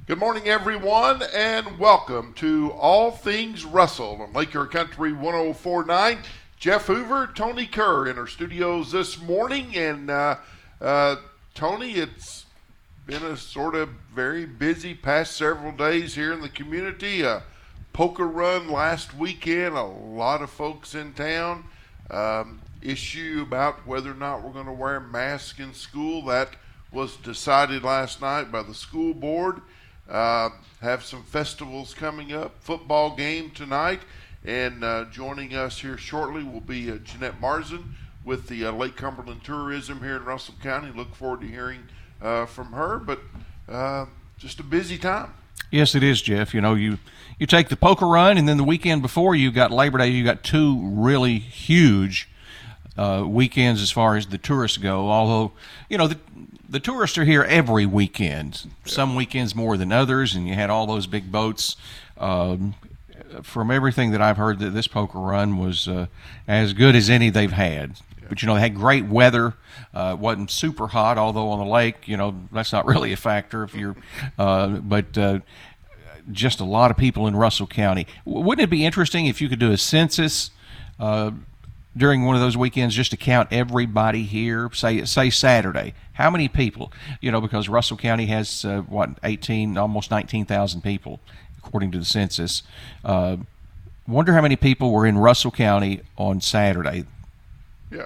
Good morning, everyone, and welcome to All Things Russell on Lake Erie Country 104.9. Jeff Hoover, Tony Kerr in our studios this morning. And Tony, it's been a sort of very busy past several days here in the community. Poker run last weekend, a lot of folks in town. Issue about whether or not we're going to wear masks in school. That was decided last night by the school board. Have some festivals coming up, football game tonight, and joining us here shortly will be Jeanette Marzin with the Lake Cumberland Tourism here in Russell County. Look forward to hearing from her, but just a busy time. Yes, it is, Jeff. You know, you take the poker run, and then the weekend before you got Labor Day, you got two really huge weekends as far as the tourists go, although, you know, the tourists are here every weekend, some weekends more than others, and you had all those big boats. From everything that I've heard, that this poker run was as good as any they've had. But, you know, they had great weather. It wasn't super hot, although on the lake, you know, that's not really a factor if you're just a lot of people in Russell County. Wouldn't it be interesting if you could do a census during one of those weekends, just to count everybody here, say Saturday? How many people? You know, because Russell County has, 18, almost 19,000 people, according to the census. Wonder how many people were in Russell County on Saturday. Yeah,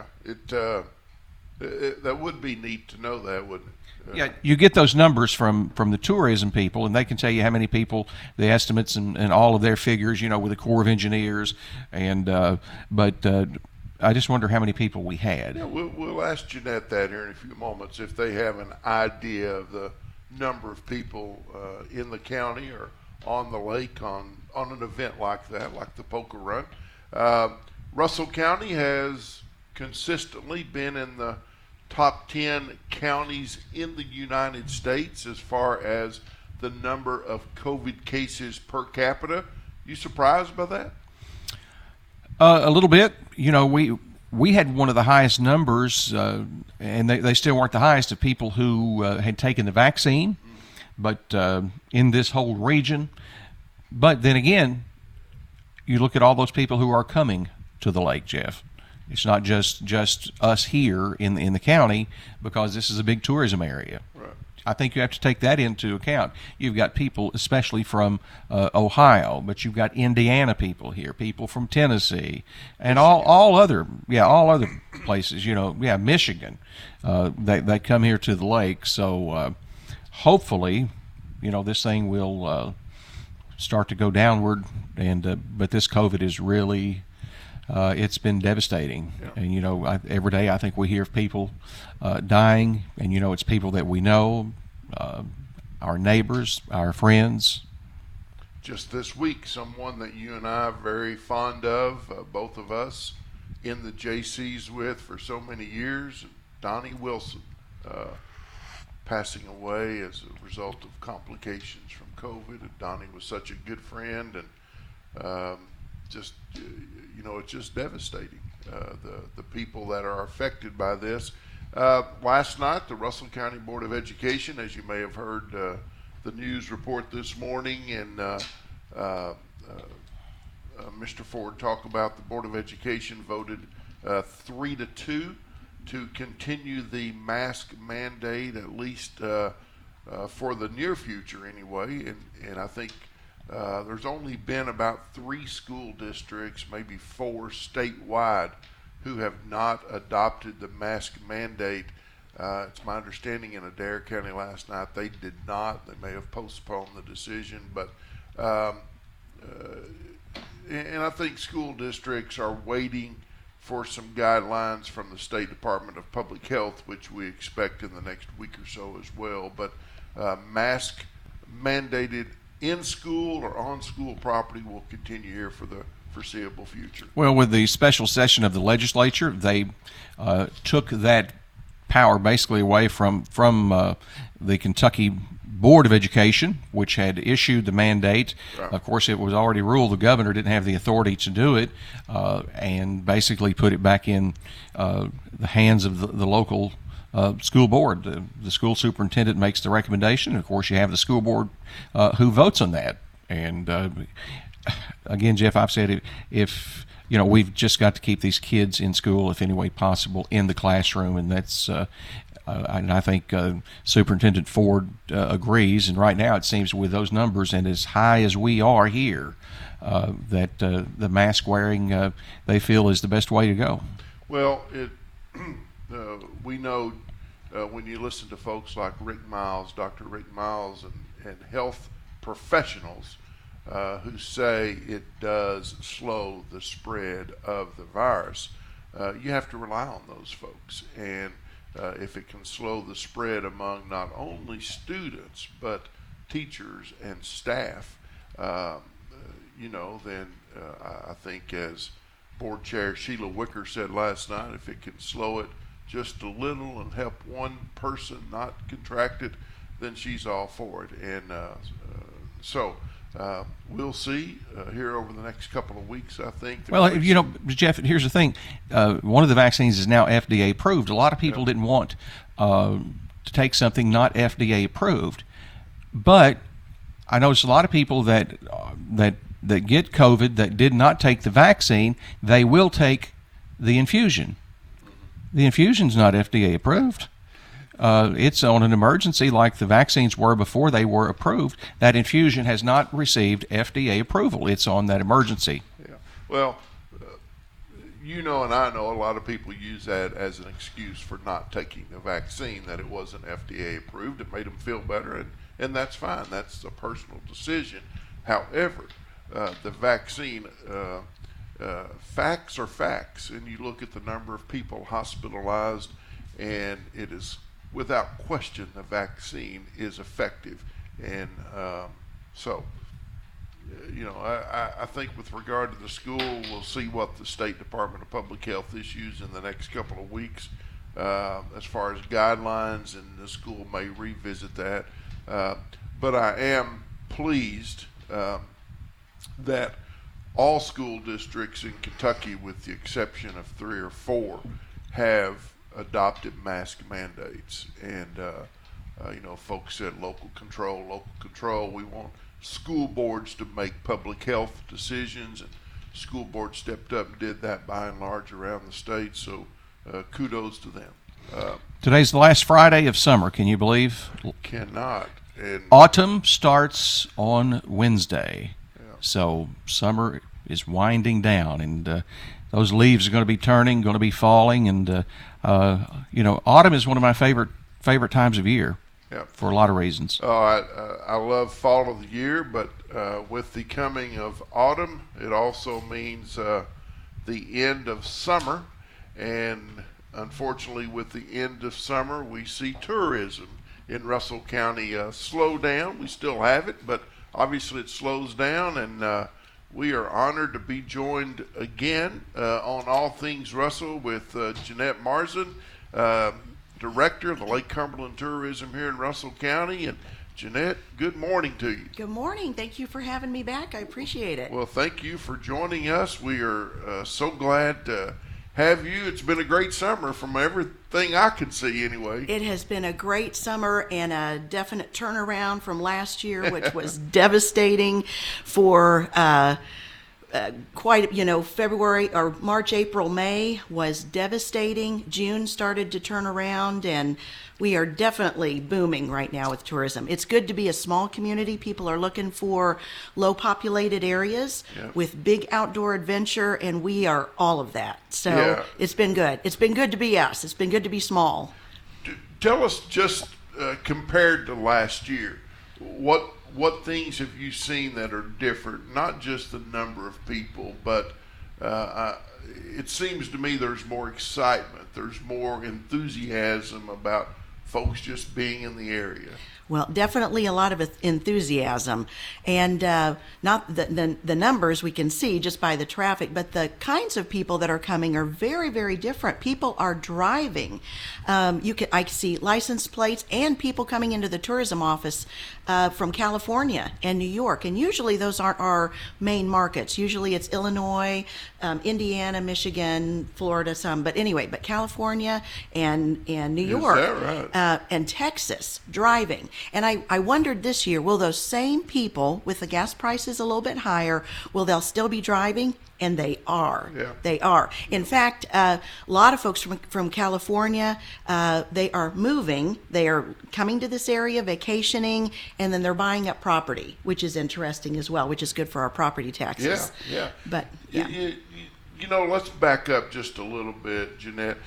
that would be neat to know that, wouldn't it? Yeah, you get those numbers from the tourism people, and they can tell you how many people, the estimates and all of their figures, you know, with the Corps of Engineers. And but I just wonder how many people we had. Yeah, we'll ask Jeanette that here in a few moments, if they have an idea of the number of people in the county or on the lake on an event like that, like the poker run. Russell County has consistently been in the top 10 counties in the United States as far as the number of COVID cases per capita. You surprised by that? A little bit. You know, we had one of the highest numbers, and they still weren't the highest, of people who had taken the vaccine, but in this whole region. But then again, you look at all those people who are coming to the lake, Jeff. It's not just us here in the county, because this is a big tourism area. Right. I think you have to take that into account. You've got people, especially from Ohio, but you've got Indiana people here, people from Tennessee, and all other places. You know, Michigan. They come here to the lake. So hopefully, you know, this thing will start to go downward. And but this COVID is really. It's been devastating. Yeah. And, you know, every day I think we hear of people dying, and, you know, it's people that we know, our neighbors, our friends. Just this week, someone that you and I are very fond of, both of us in the JCs with for so many years, Donnie Wilson, passing away as a result of complications from COVID. And Donnie was such a good friend, and you know, it's just devastating, the people that are affected by this. Last night, the Russell County Board of Education, as you may have heard the news report this morning, and Mr. Ford talk about, the Board of Education voted 3-2 to continue the mask mandate, at least for the near future anyway. And I think there's only been about 3 school districts, maybe 4 statewide, who have not adopted the mask mandate. It's my understanding in Adair County last night they did not. They may have postponed the decision, but and I think school districts are waiting for some guidelines from the State Department of Public Health, which we expect in the next week or so as well. But mask mandated in school or on school property will continue here for the foreseeable future. Well, with the special session of the legislature, they took that power basically away from the Kentucky Board of Education, which had issued the mandate. Right. Of course, it was already ruled the governor didn't have the authority to do it, and basically put it back in the hands of the local school board. The school superintendent makes the recommendation. And of course, you have the school board who votes on that. And again, Jeff, I've said if we've just got to keep these kids in school, if any way possible, in the classroom, and that's. And I think Superintendent Ford agrees. And right now, it seems with those numbers and as high as we are here, that the mask wearing they feel is the best way to go. Well, we know when you listen to folks like Rick Miles, Dr. Rick Miles, and health professionals who say it does slow the spread of the virus, you have to rely on those folks. And if it can slow the spread among not only students but teachers and staff, then I think, as Board Chair Sheila Wicker said last night, if it can slow it just a little and help one person not contract it, then she's all for it. And so we'll see here over the next couple of weeks, I think. Well, Jeff, here's the thing. One of the vaccines is now FDA approved. A lot of people didn't want to take something not FDA approved. But I noticed a lot of people that get COVID that did not take the vaccine, they will take the infusion. The infusion's not FDA approved. It's on an emergency like the vaccines were before they were approved. That infusion has not received FDA approval. It's on that emergency. Yeah. Well, and I know a lot of people use that as an excuse for not taking the vaccine, that it wasn't FDA approved. It made them feel better, and that's fine. That's a personal decision. However, the vaccine, facts are facts, and you look at the number of people hospitalized, and it is without question the vaccine is effective. And I think with regard to the school, we'll see what the State Department of Public Health issues in the next couple of weeks as far as guidelines, and the school may revisit that. But I am pleased that all school districts in Kentucky, with the exception of 3 or 4, have adopted mask mandates. And folks said local control. We want school boards to make public health decisions, and school boards stepped up and did that by and large around the state. So kudos to them. Today's the last Friday of summer. Can you believe? Cannot. And autumn starts on Wednesday. So summer is winding down, and those leaves are going to be turning, going to be falling, and autumn is one of my favorite times of year. Yep. For a lot of reasons. I love fall of the year, but with the coming of autumn, it also means the end of summer, and unfortunately, with the end of summer, we see tourism in Russell County slow down. We still have it, but obviously it slows down, and we are honored to be joined again on All Things Russell with Jeanette Marzin, Director of the Lake Cumberland Tourism here in Russell County. And Jeanette, good morning to you. Good morning. Thank you for having me back. I appreciate it. Well, thank you for joining us. We are so glad to have you. It's been a great summer from everything I can see anyway. It has been a great summer and a definite turnaround from last year, which was devastating for February or March, April, May was devastating. June started to turn around, and we are definitely booming right now with tourism. It's good to be a small community. People are looking for low populated areas with big outdoor adventure, and we are all of that. So It's been good. It's been good to be us. It's been good to be small. Tell us, just compared to last year, what things have you seen that are different? Not just the number of people, but it seems to me there's more excitement. There's more enthusiasm about folks just being in the area. Well, definitely a lot of enthusiasm, and not the numbers we can see just by the traffic, but the kinds of people that are coming are very, very different. People are driving. I see license plates and people coming into the tourism office from California and New York, and usually those aren't our main markets. Usually it's Illinois, Indiana, Michigan, Florida, some, but California and New York, that right? And Texas driving. And I wondered this year, will those same people with the gas prices a little bit higher, will they still be driving? And they are. Yeah. They are. In fact, a lot of folks from California, they are moving. They are coming to this area, vacationing, and then they're buying up property, which is interesting as well, which is good for our property taxes. Yeah. But, yeah. Let's back up just a little bit, Jeanette.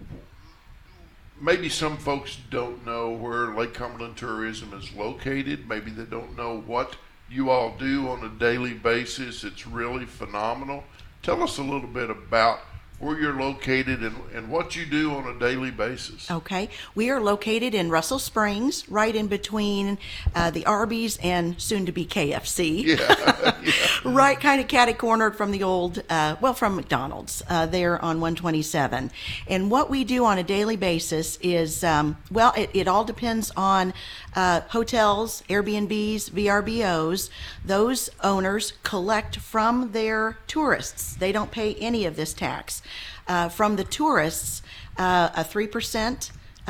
Maybe some folks don't know where Lake Cumberland Tourism is located. Maybe they don't know what you all do on a daily basis. It's really phenomenal. Tell us a little bit about where you're located and what you do on a daily basis. Okay. We are located in Russell Springs, right in between the Arby's and soon-to-be KFC. Yeah. Right, kind of catty-cornered from the old, from McDonald's there on 127. And what we do on a daily basis is, it all depends on hotels, Airbnbs, VRBOs. Those owners collect from their tourists. They don't pay any of this tax. From the tourists, a 3%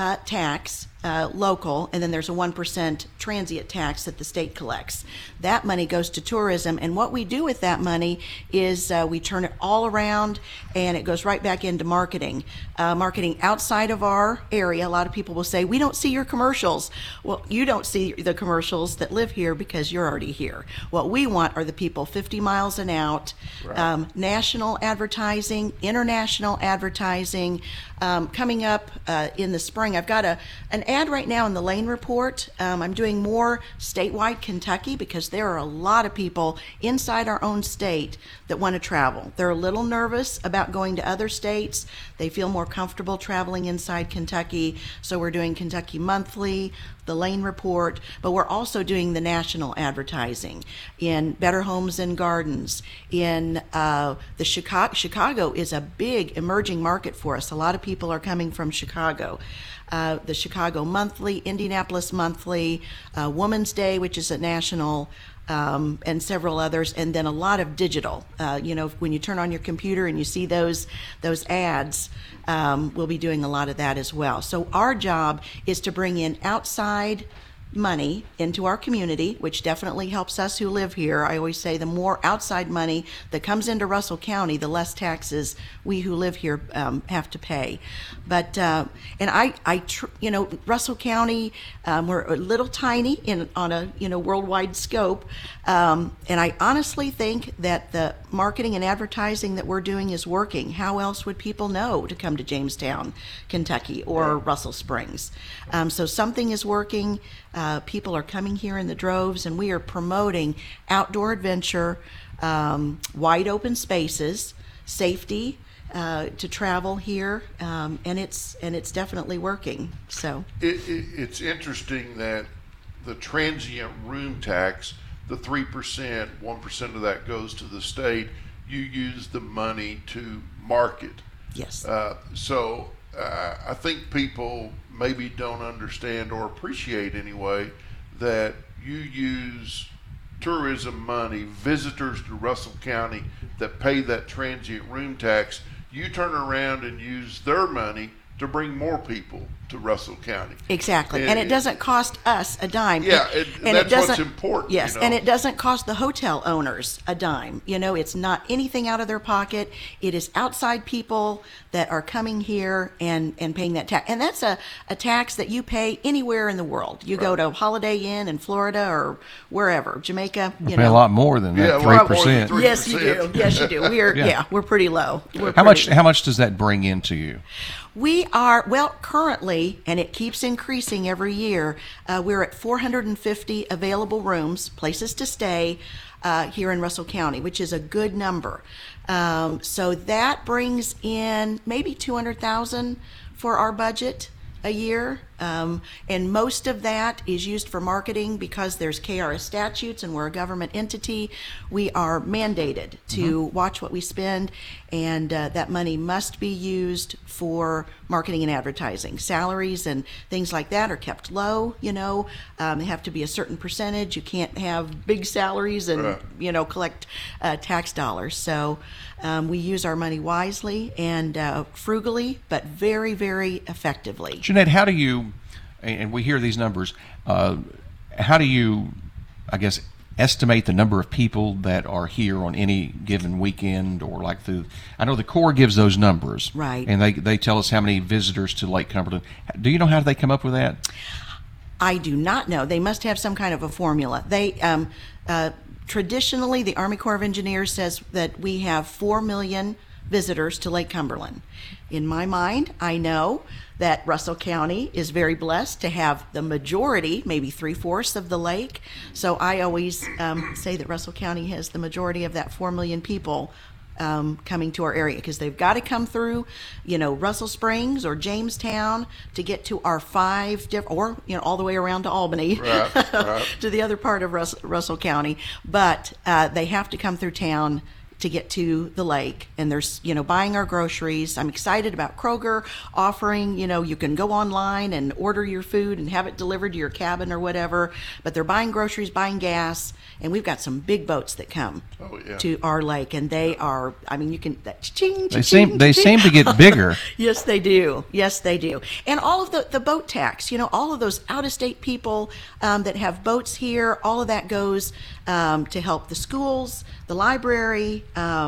tax local, and then there's a 1% transient tax that the state collects. That money goes to tourism, and what we do with that money is we turn it all around, and it goes right back into marketing. Marketing outside of our area. A lot of people will say, we don't see your commercials. Well, you don't see the commercials that live here because you're already here. What we want are the people 50 miles and out, right. National advertising, international advertising. Coming up in the spring, I've got an ad right now in the Lane Report. I'm doing more statewide Kentucky because there are a lot of people inside our own state that want to travel. They're a little nervous about going to other states. They feel more comfortable traveling inside Kentucky. So we're doing Kentucky Monthly, the Lane Report, but we're also doing the national advertising in Better Homes and Gardens. In the Chicago is a big emerging market for us. A lot of people are coming from Chicago. The Chicago Monthly, Indianapolis Monthly, Woman's Day, which is a national, and several others, and then a lot of digital. When you turn on your computer and you see those ads, we'll be doing a lot of that as well. So our job is to bring in outside money into our community, which definitely helps us who live here. I always say the more outside money that comes into Russell County, the less taxes we who live here have to pay. But Russell County, we're a little tiny on a worldwide scope, and I honestly think that the marketing and advertising that we're doing is working. How else would people know to come to Jamestown, Kentucky, or Russell Springs? So something is working. People are coming here in the droves, and we are promoting outdoor adventure, wide open spaces, safety to travel here, and it's definitely working. So it's interesting that the transient room tax, the 3%, 1% of that goes to the state. You use the money to market. Yes. So I think people maybe don't understand or appreciate anyway that you use tourism money, visitors to Russell County that pay that transient room tax. You turn around and use their money to bring more people to Russell County. Exactly. And it doesn't cost us a dime. Yeah, and that's what's important. Yes, and it doesn't cost the hotel owners a dime. It's not anything out of their pocket. It is outside people that are coming here and paying that tax. And that's a tax that you pay anywhere in the world. You go to Holiday Inn in Florida or wherever, Jamaica. You pay a lot more than that 3%. Yes, you do. Yes, you do. We're pretty low. How much does that bring into you? We are, currently, and it keeps increasing every year, we're at 450 available rooms, places to stay here in Russell County, which is a good number. So that brings in maybe $200,000 for our budget a year. And most of that is used for marketing because there's KRS statutes and we're a government entity. We are mandated to watch what we spend, and that money must be used for marketing and advertising. Salaries and things like that are kept low, They have to be a certain percentage. You can't have big salaries and, collect tax dollars. So we use our money wisely and frugally, but very, very effectively. Jeanette, how do you, and we hear these numbers, how do you, I guess, estimate the number of people that are here on any given weekend, or like I know the Corps gives those numbers. Right. And they tell us how many visitors to Lake Cumberland. Do you know how they come up with that? I do not know. They must have some kind of a formula. They traditionally, the Army Corps of Engineers says that we have 4 million visitors to Lake Cumberland. In my mind, I know that Russell County is very blessed to have the majority, maybe 3/4 of the lake. So I always say that Russell County has the majority of that 4 million people coming to our area, because they've got to come through, Russell Springs or Jamestown to get to our 5 or all the way around to Albany, right. to the other part of Russell County. But they have to come through town to get to the lake, and there's buying our groceries. I'm excited about Kroger offering, you can go online and order your food and have it delivered to your cabin or whatever, but they're buying groceries, buying gas, and we've got some big boats that come to our lake, and they are, you can they seem to get bigger. Yes, they do. And all of the boat tax, all of those out-of-state people that have boats here, all of that goes to help the schools, the library.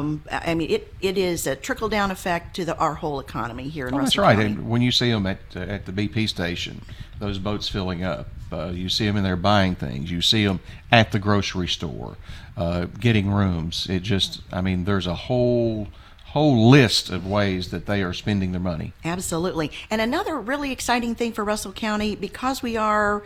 It is a trickle-down effect to our whole economy here in Russell That's right. County. And when you see them at the BP station, those boats filling up, you see them in there buying things. You see them at the grocery store, getting rooms. It just, there's a whole list of ways that they are spending their money. Absolutely. And another really exciting thing for Russell County, because we are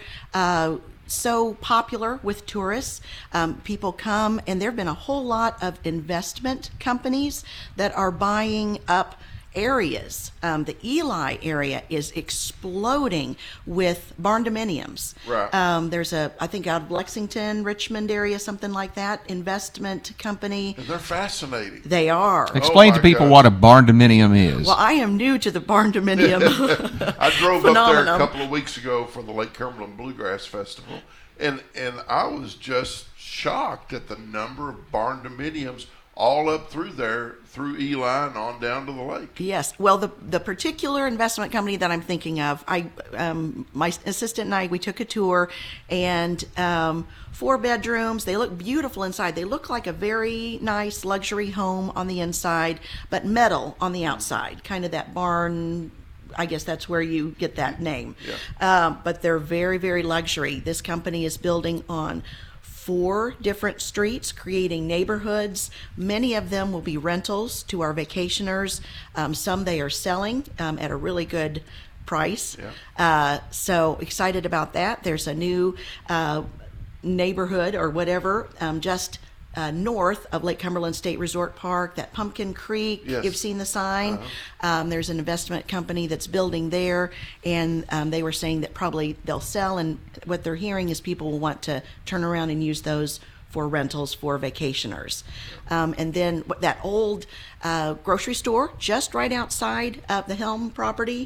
so popular with tourists, people come, and there have been a whole lot of investment companies that are buying up areas. The Eli area is exploding with barn-dominiums. Right. There's I think out of Lexington, Richmond area, something like that, investment company. And they're fascinating. They are. Explain to people what a barn-dominium is. Well, I am new to the barn-dominium I drove phenomenon. up there a couple of weeks ago for the Lake Cumberland Bluegrass Festival, and I was just shocked at the number of barn-dominiums all up through there, through Eli and on down to the lake. Yes. Well, the particular investment company that I'm thinking of, my assistant and I, we took a tour, and 4 bedrooms. They look beautiful inside. They look like a very nice luxury home on the inside, but metal on the outside, kind of that barn. I guess that's where you get that name. Yeah. But they're very, very luxury. This company is building on 4 different streets, creating neighborhoods. Many of them will be rentals to our vacationers. Some they are selling at a really good price. Yeah. So excited about that. There's a new neighborhood or whatever just north of Lake Cumberland State Resort Park, that Pumpkin Creek. Yes. You've seen the sign. There's an investment company that's building there, and they were saying that probably they'll sell, and what they're hearing is people will want to turn around and use those for rentals for vacationers. And then that old grocery store just right outside of the Helm property.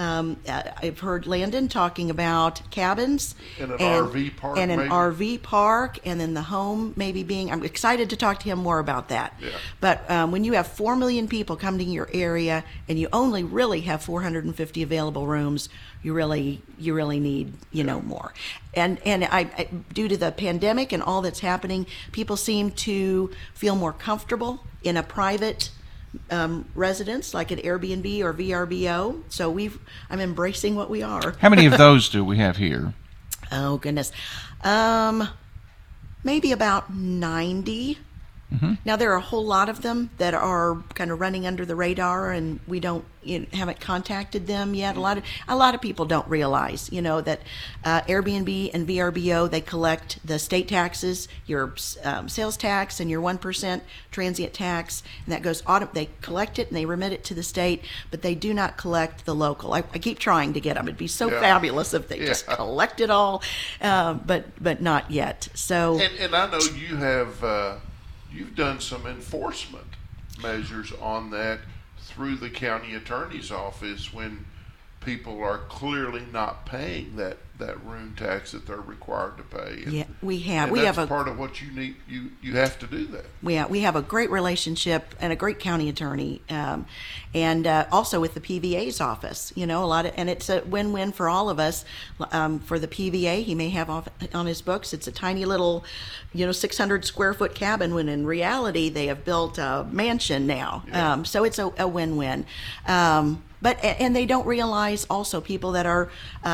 I've heard Landon talking about cabins And an RV park, and an maybe? RV park, and then the home maybe being. I'm excited to talk to him more about that. Yeah. But when you have 4 million people coming to your area and you only really have 450 available rooms, you really need more. And I due to the pandemic and all that's happening, people seem to feel more comfortable in a private residence like an Airbnb or VRBO. So I'm embracing what we are. How many of those do we have here? Oh goodness, maybe about 90 Now there are a whole lot of them that are kind of running under the radar, and we don't haven't contacted them yet. A lot of people don't realize, that Airbnb and VRBO, they collect the state taxes, your sales tax, and your 1% transient tax, and that goes they collect it and they remit it to the state, but they do not collect the local. I keep trying to get them. It'd be so fabulous if they just collect it all, but not yet. So and I know you have. You've done some enforcement measures on that through the county attorney's office when people are clearly not paying that room tax that they're required to pay. And, we have. And that's part of what you need. You have to do that. We have a great relationship and a great county attorney, and also with the PVA's office. And it's a win-win for all of us. For the PVA, he may have on his books it's a tiny little, 600 square foot cabin, when in reality they have built a mansion now. Yeah. So it's a win-win. But they don't realize also people that are,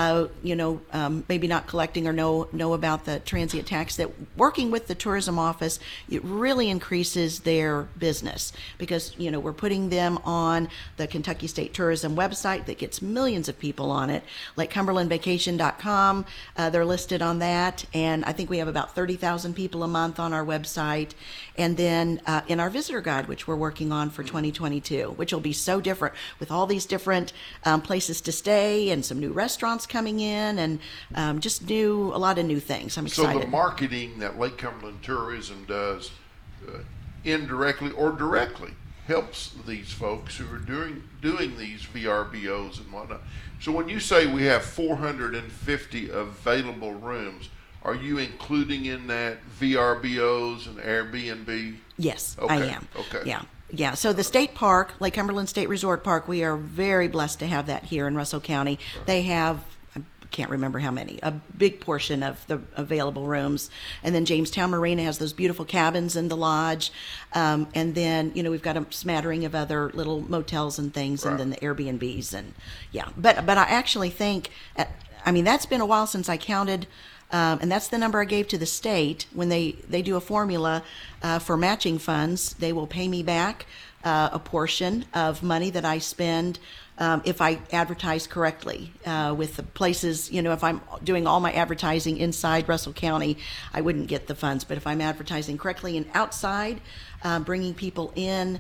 maybe not collecting or know about the transient tax, that working with the tourism office, it really increases their business because, we're putting them on the Kentucky State Tourism website that gets millions of people on it, like CumberlandVacation.com. They're listed on that. And I think we have about 30,000 people a month on our website. And then in our visitor guide, which we're working on for 2022, which will be so different with all these different places to stay and some new restaurants coming in and just a lot of new things. I'm excited. So the marketing that Lake Cumberland Tourism does indirectly or directly helps these folks who are doing these VRBOs and whatnot. So when you say we have 450 available rooms, are you including in that VRBOs and Airbnb? Yes, okay. I am. Okay. Yeah. So the state park, Lake Cumberland State Resort Park, we are very blessed to have that here in Russell County. They have, I can't remember how many, a big portion of the available rooms. And then Jamestown Marina has those beautiful cabins in the lodge. And then, we've got a smattering of other little motels and things, and then the Airbnbs. And but I actually think, that's been a while since I counted. And that's the number I gave to the state. When they do a formula for matching funds, they will pay me back a portion of money that I spend if I advertise correctly with the places. If I'm doing all my advertising inside Russell County, I wouldn't get the funds. But if I'm advertising correctly and outside, bringing people in,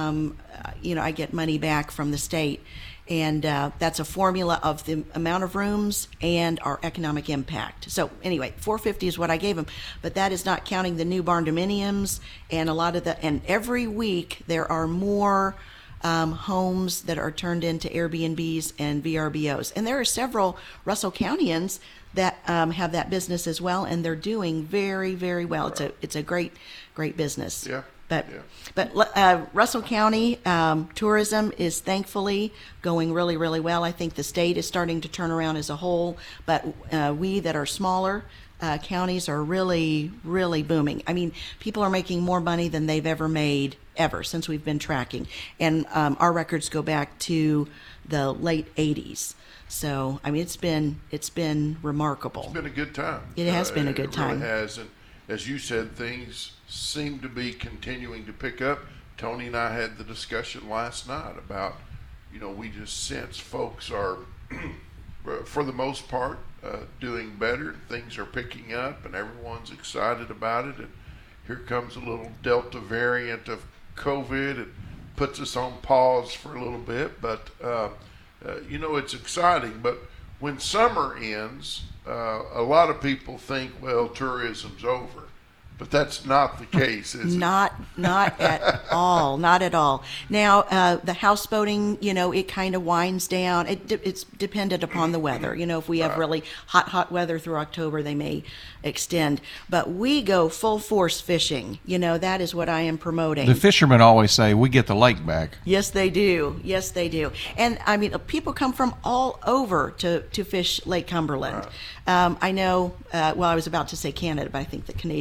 I get money back from the state. And that's a formula of the amount of rooms and our economic impact. So anyway, 450 is what I gave them, but that is not counting the new barn dominiums and a lot of and every week there are more homes that are turned into Airbnbs and VRBOs. And there are several Russell Countyans that have that business as well, and they're doing very, very well. Right. It's a great business. Yeah. But Russell County tourism is thankfully going really, really well. I think the state is starting to turn around as a whole, but we that are smaller counties are really, really booming. People are making more money than they've ever made since we've been tracking. And our records go back to the late 80s. So, it's been remarkable. It's been a good time. It has been a good time. It really has. And as you said, things seem to be continuing to pick up. Tony and I had the discussion last night about, we just sense folks are, for the most part, doing better. Things are picking up and everyone's excited about it. And here comes a little Delta variant of COVID. It puts us on pause for a little bit, but, it's exciting. But when summer ends, a lot of people think, well, tourism's over. But that's not the case, is it? Not at all. Not at all. Now, the houseboating, it kind of winds down. It's dependent upon the weather. If we have really hot weather through October, they may extend. But we go full force fishing. That is what I am promoting. The fishermen always say, we get the lake back. Yes, they do. Yes, they do. And, people come from all over to fish Lake Cumberland. I know, I was about to say Canada, but I think the Canadians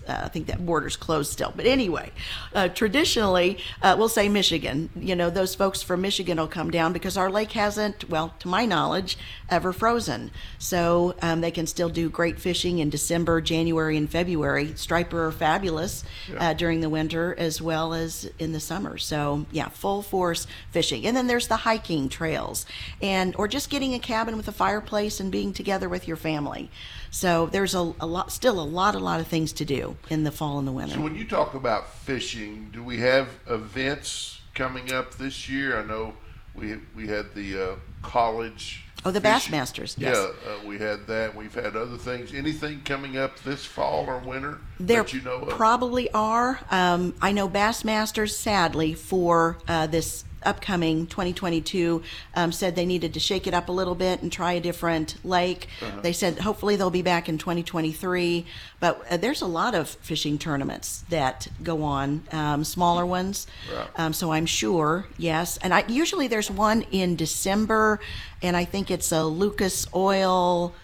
I think that border's closed still. But anyway, traditionally, we'll say Michigan. Those folks from Michigan will come down because our lake hasn't, well, to my knowledge, ever frozen. So they can still do great fishing in December, January, and February. Striper are fabulous during the winter as well as in the summer. So yeah, full force fishing. And then there's the hiking trails, or just getting a cabin with a fireplace and being together with your family. So there's still a lot of things to do in the fall and the winter. So when you talk about fishing, do we have events coming up this year? I know we had the college. Oh, the Bassmasters. Yes. Yeah, we had that. We've had other things. Anything coming up this fall or winter There that you know of? Probably are. I know Bassmasters, sadly, for this upcoming 2022, said they needed to shake it up a little bit and try a different lake. They said hopefully they'll be back in 2023. But there's a lot of fishing tournaments that go on, smaller ones. Right. So I'm sure, yes. And usually there's one in December, and I think it's a Lucas Oil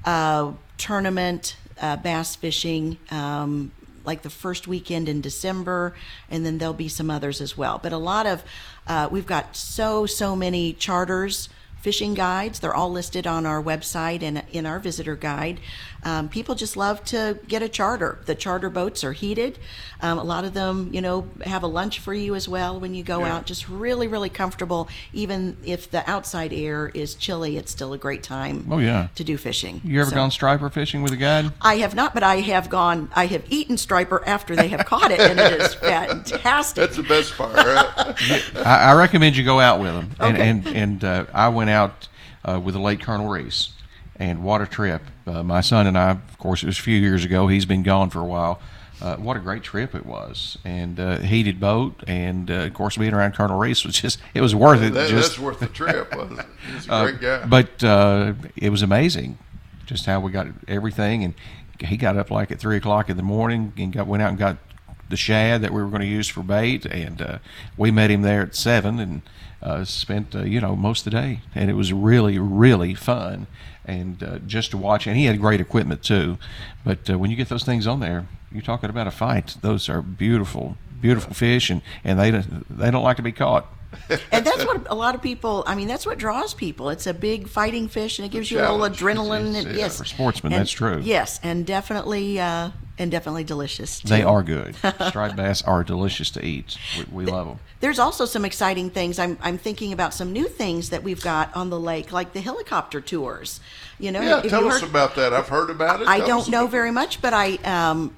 tournament, bass fishing, like the first weekend in December, and then there'll be some others as well. But a lot of, we've got so many charters, fishing guides. They're all listed on our website and in our visitor guide. People just love to get a charter. The charter boats are heated. A lot of them, have a lunch for you as well when you go out. Just really, really comfortable. Even if the outside air is chilly, it's still a great time to do fishing. You ever gone striper fishing with a guide? I have not, but I have eaten striper after they have caught it, and it is fantastic. That's the best part, right? I recommend you go out with them. Okay. And I went out with the late Colonel Reese, and what a trip. My son and I, of course, it was a few years ago. He's been gone for a while. What a great trip it was. And heated boat, and of course, being around Colonel Reese was it was worth it. That's worth the trip, wasn't it? He's a great guy. But it was amazing just how we got everything. And he got up like at 3 o'clock in the morning and went out and got the shad that we were going to use for bait. And we met him there at 7 and spent, most of the day. And it was really, really fun. And just to watch, and he had great equipment too. But when you get those things on there, you're talking about a fight. Those are beautiful, beautiful fish, and they don't like to be caught. And that's what a lot of people, that's what draws people. It's a big fighting fish, and it gives you a little adrenaline. Yes, for sportsmen, and, that's true. Yes, and definitely delicious too. They are good. Striped bass are delicious to eat. We love them. There's also some exciting things. I'm thinking about some new things that we've got on the lake, like the helicopter tours. Tell us about that. I've heard about it. I don't know very much, but I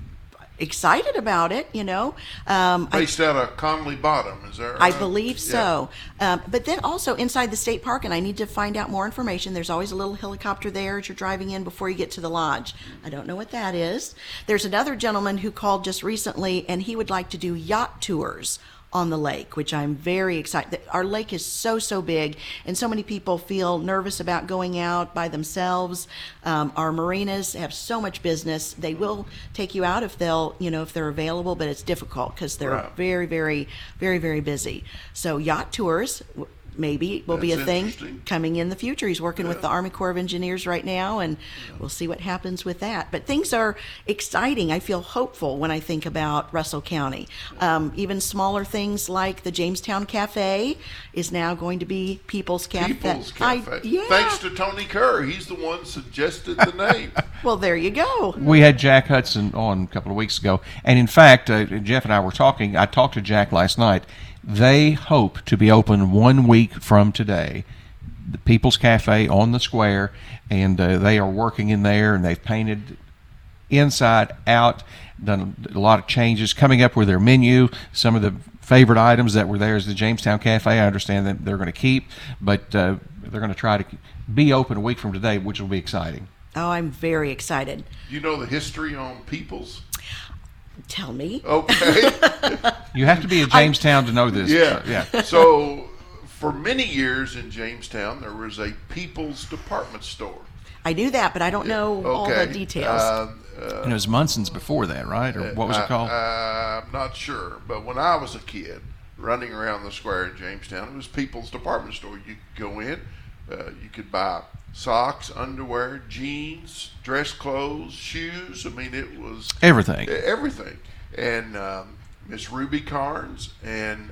excited about it, Based out of Conley Bottom, is that right? I believe so. But then also inside the state park, and I need to find out more information, there's always a little helicopter there as you're driving in before you get to the lodge. I don't know what that is. There's another gentleman who called just recently, and he would like to do yacht tours on the lake, which I'm very excited. Our lake is so big, and so many people feel nervous about going out by themselves. Our marinas have so much business. They will take you out if they're available, but it's difficult because they're very, very, very, very busy. So yacht tours maybe will be a thing coming in the future. He's working with the Army Corps of Engineers right now, and we'll see what happens with that. But things are exciting. I feel hopeful when I think about Russell County. Even smaller things like the Jamestown Cafe is now going to be People's Cafe. People's Cafe. Thanks to Tony Kerr. He's the one suggested the name. Well, there you go. We had Jack Hudson on a couple of weeks ago. And in fact, Jeff and I were talking. I talked to Jack last night. They hope to be open 1 week from today, the People's Cafe on the square, and they are working in there, and they've painted inside, out, done a lot of changes, coming up with their menu. Some of the favorite items that were there is the Jamestown Cafe. I understand that they're going to keep, but they're going to try to be open a week from today, which will be exciting. Oh, I'm very excited. You know the history on People's? Tell me. Okay. You have to be in Jamestown to know this. Yeah. So, for many years in Jamestown, there was a People's department store. I knew that, but I don't know all the details. And it was Munson's before that, right? Or what was it called? I'm not sure. But when I was a kid, running around the square in Jamestown, it was People's department store. You could go in, You could buy socks, underwear, jeans, dress clothes, shoes. I mean, it was Everything. everything. And Miss Ruby Carnes and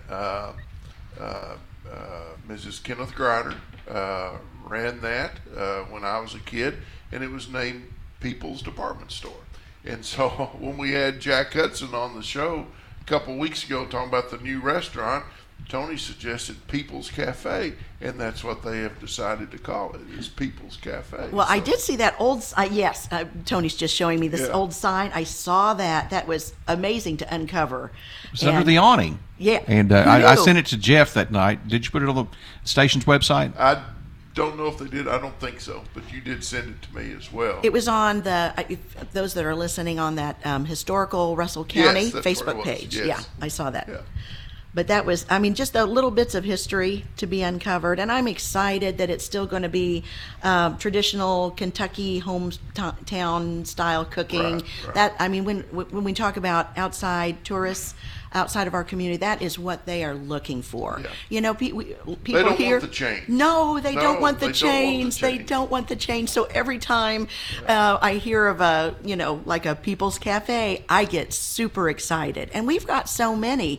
Mrs. Kenneth Grider ran that when I was a kid, and it was named People's Department Store. And so when we had Jack Hudson on the show a couple weeks ago talking about the new restaurant, Tony suggested People's Cafe, and that's what they have decided to call it, is People's Cafe. Well, I did see that old, yes, Tony's just showing me this Yeah. old sign. I saw that. That was amazing to uncover. It's under the awning. Yeah. And Who I knew? sent it to Jeff that night. Did you put it on the station's website? I don't know if they did. I don't think so, but you did send it to me as well. It was on those that are listening on that historical Russell County Yes, that's where Facebook it was. page. Yes. Yeah, I saw that. Yeah. But that was, I mean, just the little bits of history to be uncovered. And I'm excited that it's still going to be traditional Kentucky hometown style cooking. Right. That, I mean, when we talk about outside tourists, outside of our community, that is what they are looking for. Yeah. You know, people They don't here. want the change. No, they No, don't want the they don't want the change. They change. don't want the change. So every time I hear of like a People's Cafe, I get super excited. And we've got so many.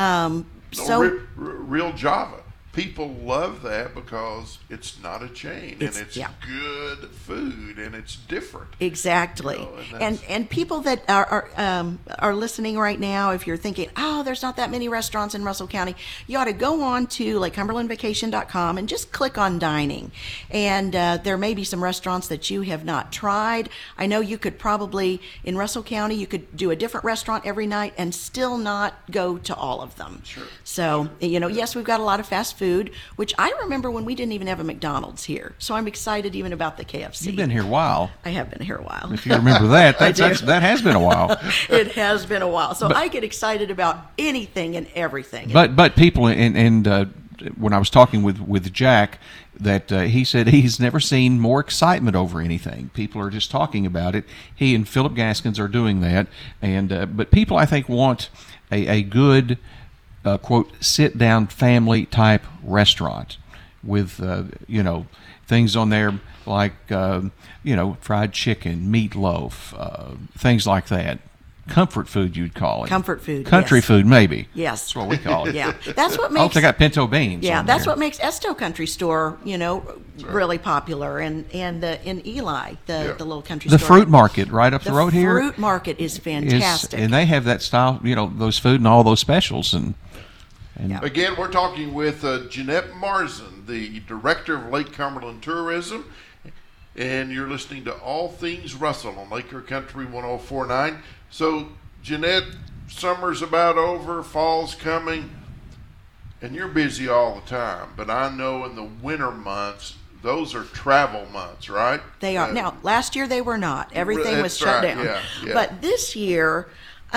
Real Java. People love that because it's not a chain, and it's yeah. good food, and it's different. Exactly. You know, and people that are listening right now, if you're thinking, oh, there's not that many restaurants in Russell County, you ought to go on to LakeCumberlandVacation.com and just click on dining. And there may be some restaurants that you have not tried. I know you could probably, in Russell County, you could do a different restaurant every night and still not go to all of them. Sure. So, yes, we've got a lot of fast food, which I remember when we didn't even have a McDonald's here. So I'm excited even about the KFC. You've been here a while. I have been here a while. If you remember that, I do. that has been a while. It has been a while. So I get excited about anything and everything. But people, and when I was talking with Jack, that he said he's never seen more excitement over anything. People are just talking about it. He and Philip Gaskins are doing that, and but people, I think, want a good quote sit-down family type restaurant with things on there like fried chicken, meatloaf, things like that. Comfort food, you'd call it. Comfort food, country yes. food, maybe. Yes. That's what we call it. Yeah, that's what I hope makes. they got pinto beans. Yeah, on that's there. what makes Esto Country Store, really popular, and in Eli, the little country the store. fruit market right up the road here. The fruit market is fantastic. And they have that style, those food and all those specials and. Yeah. Again, we're talking with Jeanette Marzin, the Director of Lake Cumberland Tourism, and you're listening to All Things Russell on Lake Country 104.9. So, Jeanette, summer's about over, fall's coming, and you're busy all the time. But I know in the winter months, those are travel months, right? They are. Now, last year they were not. Everything was That's shut right, down. yeah. But this year,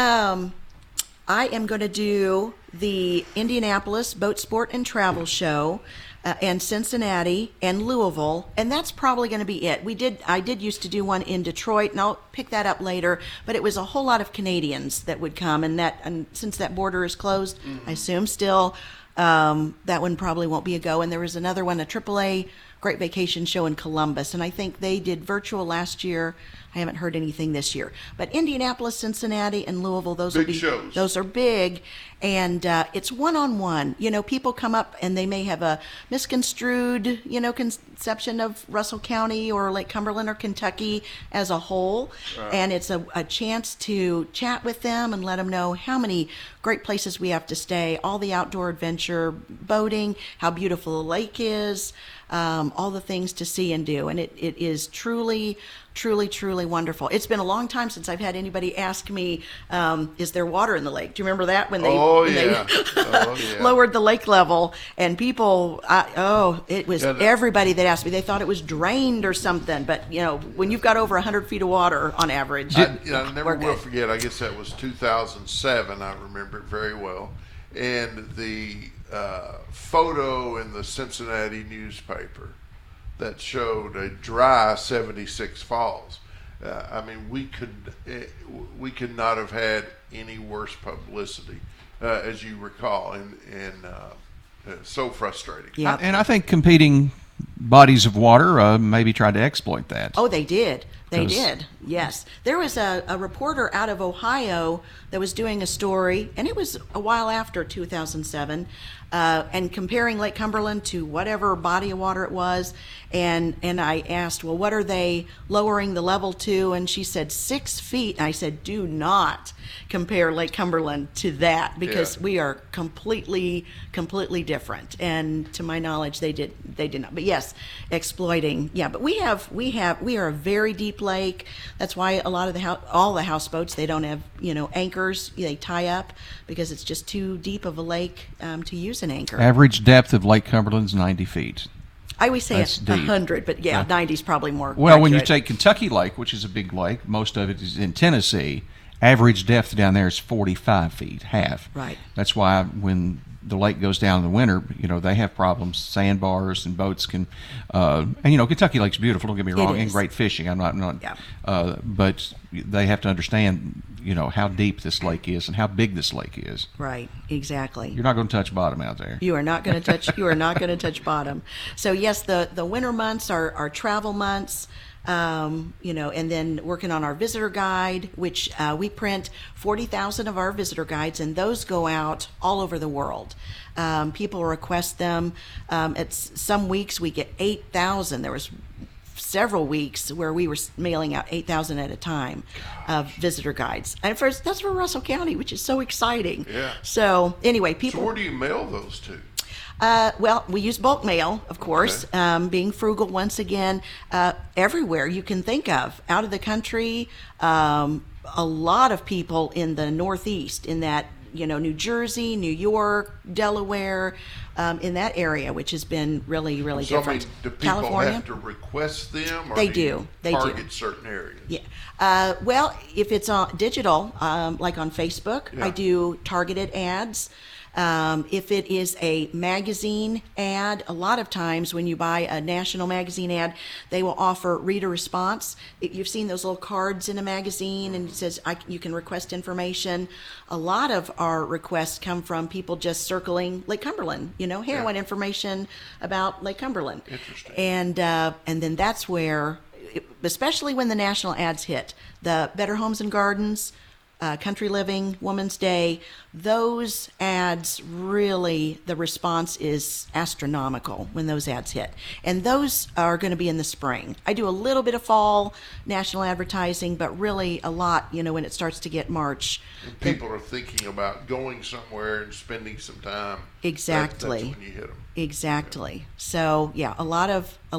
I am going to do the Indianapolis Boat Sport and Travel Show, and Cincinnati and Louisville, and that's probably going to be it. I did used to do one in Detroit, and I'll pick that up later. But it was a whole lot of Canadians that would come, and since that border is closed, I assume still that one probably won't be a go. And there was another one, a AAA Great Vacation Show in Columbus, and I think they did virtual last year. I haven't heard anything this year. But Indianapolis, Cincinnati, and Louisville, those Big will be shows. Those are big, and it's one-on-one. People come up and they may have a misconstrued, conception of Russell County or Lake Cumberland or Kentucky as a whole, and it's a chance to chat with them and let them know how many great places we have to stay, all the outdoor adventure, boating, how beautiful the lake is, all the things to see and do, and it is truly, truly, truly wonderful. It's been a long time since I've had anybody ask me, is there water in the lake? Do you remember that when they, lowered the lake level? And people, it was everybody that asked me. They thought it was drained or something. But, when you've got over 100 feet of water on average. I never will forget, I guess that was 2007. I remember it very well. And the photo in the Cincinnati newspaper that showed a dry 76 Falls. We could not have had any worse publicity, as you recall, and so frustrating. Yeah. And I think competing bodies of water maybe tried to exploit that. Oh, they did. They 'Cause- did. Yes. There was a reporter out of Ohio that was doing a story, and it was a while after 2007, and comparing Lake Cumberland to whatever body of water it was. And I asked, well, what are they lowering the level to? And she said 6 feet. And I said, do not compare Lake Cumberland to that, because we are completely different. And to my knowledge, they did not. But yes, exploiting. Yeah, but we are a very deep lake. That's why a lot of all the houseboats, they don't have, anchors. They tie up because it's just too deep of a lake to use an anchor. Average depth of Lake Cumberland is 90 feet. I always say That's it's deep. 100, but 90 is probably more Well, when you accurate. take Kentucky Lake, which is a big lake, most of it is in Tennessee, average depth down there is 45 feet, half. Right. That's why when the lake goes down in the winter, they have problems. Sandbars and boats can, and Kentucky Lake's beautiful. Don't get me wrong, and is. great fishing. I'm not. Yeah. But they have to understand, how deep this lake is and how big this lake is. Right, exactly. You're not going to touch bottom out there. You are not going to touch. You are not going to touch bottom. So yes, the winter months are travel months. And then working on our visitor guide, which we print 40,000 of our visitor guides, and those go out all over the world. People request them. At some weeks we get 8,000. There was several weeks where we were mailing out 8,000 at a time of visitor guides. And that's for Russell County, which is so exciting. Yeah. So anyway, So people. where do you mail those to? Well, we use bulk mail, of course, being frugal once again, everywhere you can think of, out of the country. A lot of people in the Northeast, in that, New Jersey, New York, Delaware, in that area, which has been really, really So, different. do people California. have to request them, or They do you do. They do. target certain areas? Yeah. Well, if it's on digital, like on Facebook, Yeah. I do targeted ads. If it is a magazine ad, a lot of times when you buy a national magazine ad, they will offer reader response. You've seen those little cards in a magazine, and it says you can request information. A lot of our requests come from people just circling Lake Cumberland. Hey, I want information about Lake Cumberland. Interesting. And then that's where, especially when the national ads hit, the Better Homes and Gardens, Country Living, Woman's Day, those ads really, the response is astronomical when those ads hit. And those are going to be in the spring. I do a little bit of fall national advertising, but really a lot, when it starts to get March. And people are thinking about going somewhere and spending some time. Exactly. That's when you hit them. Exactly. So yeah, a lot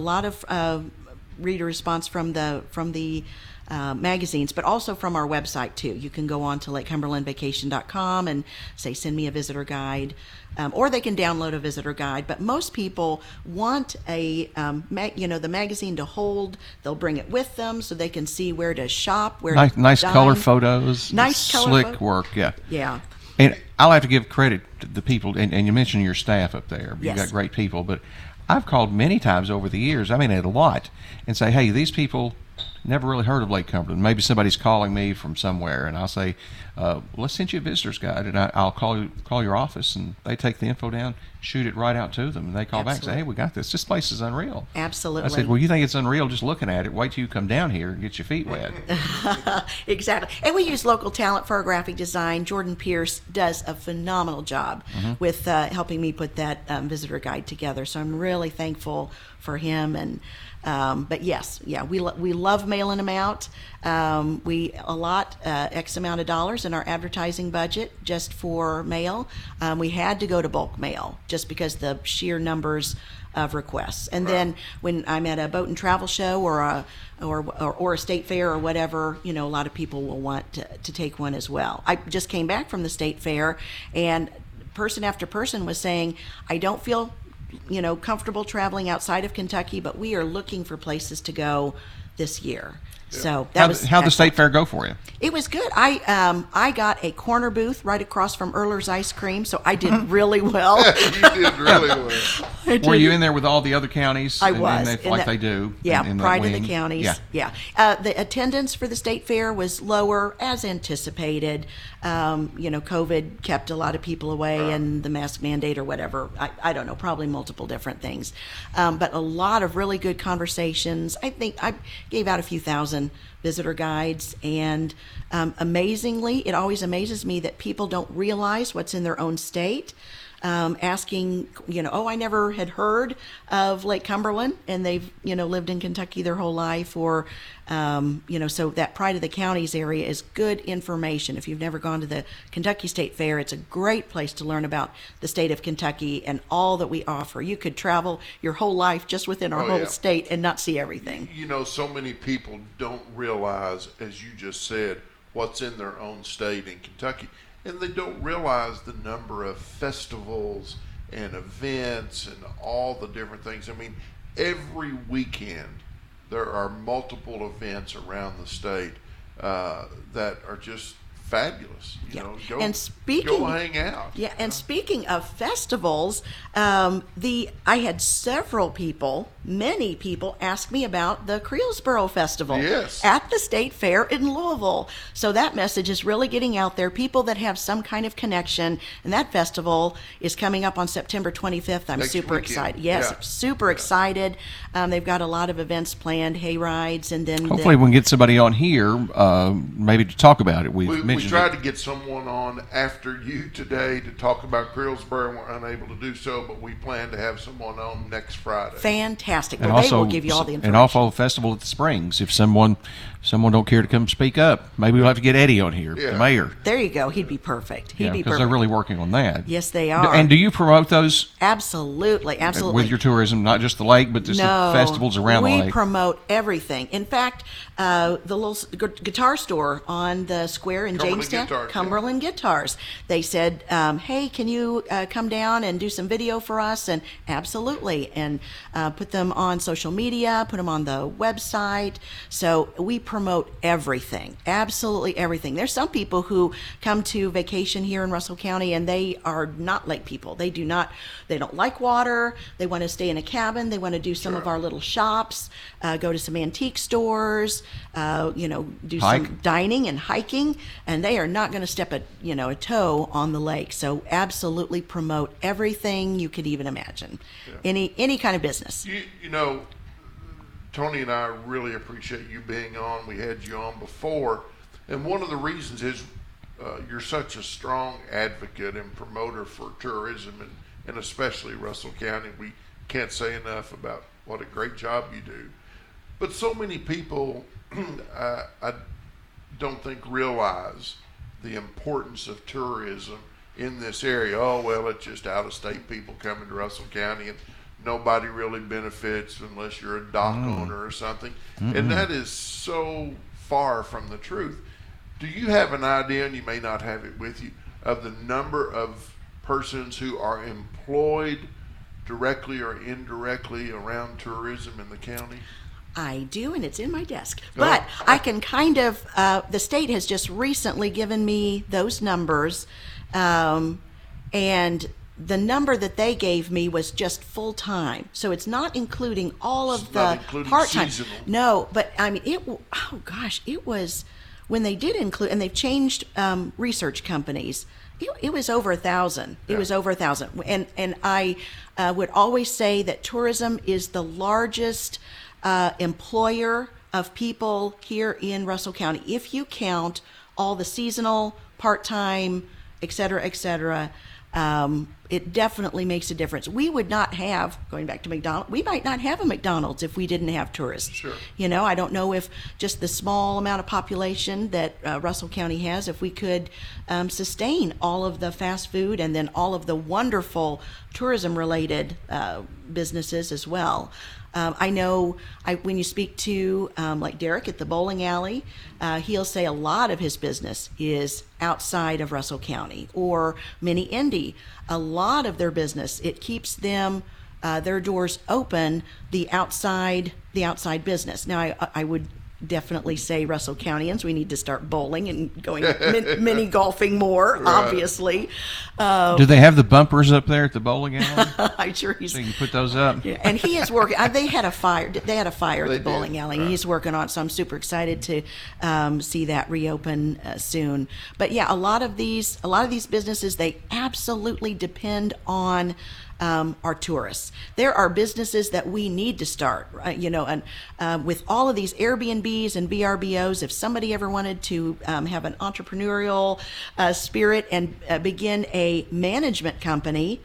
of reader response from the magazines, but also from our website too. You can go on to lakecumberlandvacation.com and say, send me a visitor guide, or they can download a visitor guide. But most people want the magazine to hold. They'll bring it with them so they can see where to shop, where to Nice dine. color photos. Nice color slick photo- work. Yeah. Yeah. And I'll have to give credit to the people, and you mentioned your staff up there. You've Yes. got great people, but I've called many times over the years, a lot, and say, hey, these people never really heard of Lake Cumberland. Maybe somebody's calling me from somewhere, and I'll say, let's send you a visitor's guide, and I'll call your office, and they take the info down, shoot it right out to them, and they call back and say, hey, we got this. This place is unreal. Absolutely. I said, well, you think it's unreal just looking at it? Wait till you come down here and get your feet wet. Exactly. And we use local talent for our graphic design. Jordan Pierce does a phenomenal job with helping me put that visitor guide together. So I'm really thankful for him. And but yes, we love mailing them out. We allot X amount of dollars in our advertising budget just for mail. We had to go to bulk mail just because the sheer numbers of requests. And then when I'm at a boat and travel show or a state fair or whatever, a lot of people will want to take one as well. I just came back from the state fair, and person after person was saying, I don't feel comfortable traveling outside of Kentucky, but we are looking for places to go this year. So that was how'd the state excellent. fair go for you? It was good. I got a corner booth right across from Erler's Ice Cream, so I did really well. You did really well. I Were did. you in there with all the other counties? I And was. they, in like that- they do. Yeah, in that pride of the wing? counties. Yeah. The attendance for the state fair was lower as anticipated. COVID kept a lot of people away, and the mask mandate or whatever. I don't know, probably multiple different things. But a lot of really good conversations. I think I gave out a few thousand visitor guides, and amazingly, it always amazes me that people don't realize what's in their own state. Asking, I never had heard of Lake Cumberland, and they've, lived in Kentucky their whole life, or, so that Pride of the Counties area is good information. If you've never gone to the Kentucky State Fair, it's a great place to learn about the state of Kentucky and all that we offer. You could travel your whole life just within our whole state and not see everything. So many people don't realize, as you just said, what's in their own state in Kentucky. And they don't realize the number of festivals and events and all the different things. I mean, every weekend there are multiple events around the state that are just fabulous. And go hang out. Yeah, and speaking of festivals, I had several people, many people, ask me about the Creelsboro Festival at the State Fair in Louisville. So that message is really getting out there. People that have some kind of connection, and that festival is coming up on September 25th. I'm Next super weekend. excited. Yes, super excited. They've got a lot of events planned, hay rides, and then Hopefully we can get somebody on here maybe to talk about it. We tried to get someone on after you today to talk about Creelsboro, and we're unable to do so, but we plan to have someone on next Friday. Fantastic. And Well, also, they will give you all the information. and also festival at the Springs. If someone don't care to come speak up, maybe we'll have to get Eddie on here, the mayor. There you go. He'd be perfect. He'd be because perfect. they're really working on that. Yes, they are. And do you promote those Absolutely. with your tourism, not just the lake, but just the festivals around the we lake? promote everything. In fact, the little guitar store on the square in Cumberland Jamestown, Guitars, Cumberland Guitars, they said, hey, can you come down and do some video for us? And absolutely. And put them on social media, put them on the website. So we promote everything, absolutely everything. There's some people who come to vacation here in Russell County, and they are not lake people. They don't like water. They want to stay in a cabin. They want to do some of our little shops, go to some antique stores, do Hike. some dining and hiking, and they are not going to step a toe on the lake. So absolutely promote everything you could even imagine. Any kind of business. Tony and I really appreciate you being on. We had you on before, and one of the reasons is you're such a strong advocate and promoter for tourism, and especially Russell County. We can't say enough about what a great job you do. But so many people, I don't think, realize the importance of tourism in this area. Oh, well, it's just out-of-state people coming to Russell County, and nobody really benefits unless you're a dock owner or something. And that is so far from the truth. Do you have an idea, and you may not have it with you, of the number of persons who are employed directly or indirectly around tourism in the county? I do, and it's in my desk. But I can kind of, the state has just recently given me those numbers, and the number that they gave me was just full-time. So it's not including all of the part-time. Seasonal. No, but I mean, it was, when they did include, and they've changed research companies, it was over 1,000. It was over 1,000. And I would always say that tourism is the largest employer of people here in Russell County. If you count all the seasonal, part-time, et cetera, it definitely makes a difference. We would not have, going back to McDonald's, we might not have a McDonald's if we didn't have tourists. Sure. I don't know if just the small amount of population that Russell County has, if we could sustain all of the fast food and then all of the wonderful tourism-related businesses as well. I know when you speak to like Derek at the bowling alley, he'll say a lot of his business is outside of Russell County, or Mini Indy. A lot of their business, it keeps them their doors open, the outside business. Now I would definitely say Russell Countyans, we need to start bowling and going mini golfing more, obviously. Do they have the bumpers up there at the bowling alley? I'm sure he's... So you can put those up? Yeah, and he is working. They had a fire. They had a fire at the bowling alley. Right. He's working on it, so I'm super excited to see that reopen soon. But yeah, a lot of these businesses, they absolutely depend on our tourists. There are businesses that we need to start, and with all of these Airbnbs and VRBOs, if somebody ever wanted to have an entrepreneurial spirit and begin a management company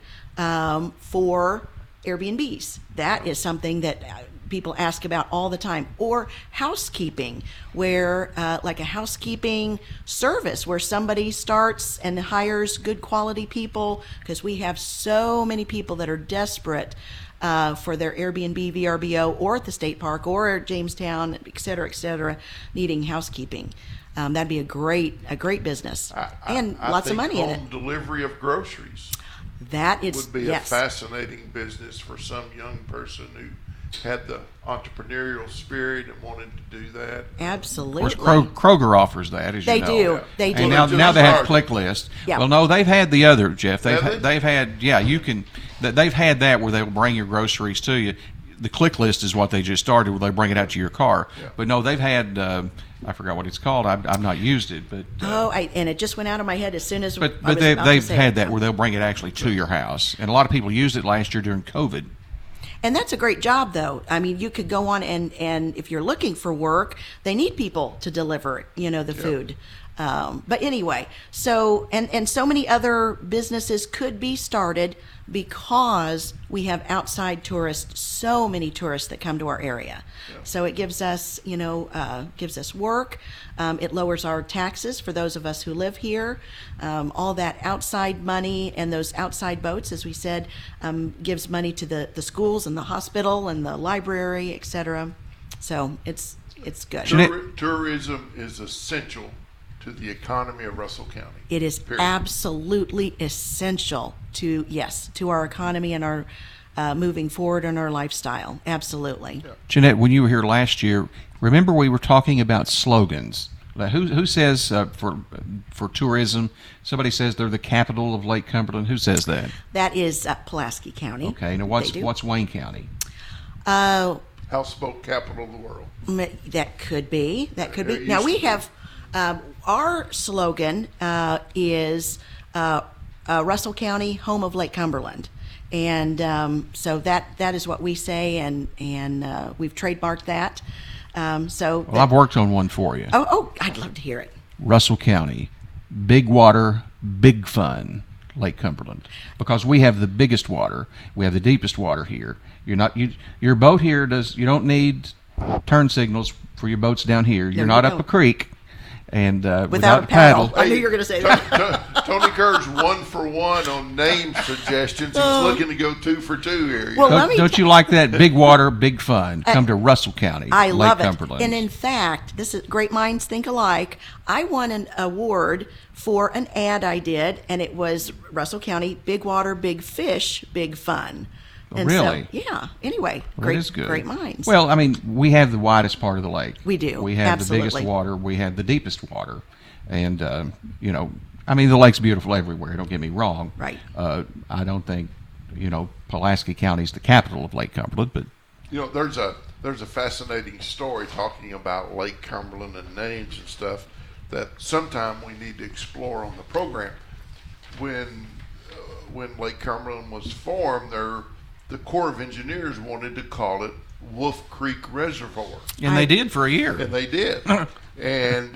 for Airbnbs, that is something that people ask about all the time. Or housekeeping, where like a housekeeping service where somebody starts and hires good quality people, because we have so many people that are desperate for their Airbnb, VRBO, or at the state park, or at Jamestown, et cetera, needing housekeeping. That'd be a great business, and lots of money in it. Home delivery of groceries That is, would be yes. a fascinating business for some young person who had the entrepreneurial spirit and wanted to do that. Absolutely. Of course, Kroger offers that, as They you know. do. They do. And Well, now they have hard. Click List. Yeah. Well, no, they've had the other, Jeff. Have they? They've had, they've had that where they'll bring your groceries to you. The Click List is what they just started, where they bring it out to your car. Yeah. But no, they've had, I forgot what it's called. I've not used it, but. And it just went out of my head as soon as I But was about to they've say had it. that where they'll bring it actually to your house, and a lot of people used it last year during COVID. And that's a great job, though. I mean, you could go on and if you're looking for work, they need people to deliver, the food. But anyway, so and so many other businesses could be started because we have outside tourists, so many tourists that come to our area. Yeah. So it gives us, gives us work. It lowers our taxes for those of us who live here. All that outside money and those outside boats, as we said, gives money to the schools and the hospital and the library, et cetera. So it's good. Tourism is essential to the economy of Russell County. It is Period. absolutely essential to our economy and our moving forward in our lifestyle. Absolutely. Yeah. Jeanette, when you were here last year, remember we were talking about slogans. Like who says for tourism? Somebody says they're the capital of Lake Cumberland. Who says that? That is Pulaski County. Okay. Now what's Wayne County? Houseboat capital of the world. That could be. It Now used we to be. have our slogan is Russell County, home of Lake Cumberland, and so that is what we say, and we've trademarked that. Well, I've worked on one for you. Oh, I'd love to hear it. Russell County, big water, big fun, Lake Cumberland, because we have the biggest water, we have the deepest water here. Your boat here you don't need turn signals for your boats down here. You're No, not you up a don't. creek, and Without a a paddle. I knew Hey, you were going to say that. Tony Kerr's 1 for 1 on name suggestions. He's looking to go 2 for 2 here. Well, let me Don't you like that? Big water, big fun. Come to Russell County, I Lake love it. Cumberland. And in fact, this is great minds think alike. I won an award for an ad I did, and it was Russell County, big water, big fish, big fun. And Really? So, yeah. Anyway, Well, great, that is good. great minds. Well, I mean, we have the widest part of the lake. We do. We have the Absolutely. biggest water. We have the deepest water. And, I mean, the lake's beautiful everywhere. Don't get me wrong. Right. I don't think, Pulaski County's the capital of Lake Cumberland, but there's a fascinating story talking about Lake Cumberland and names and stuff that sometime we need to explore on the program. When Lake Cumberland was formed, the Corps of Engineers wanted to call it Wolf Creek Reservoir. and they did for a year. And they did. And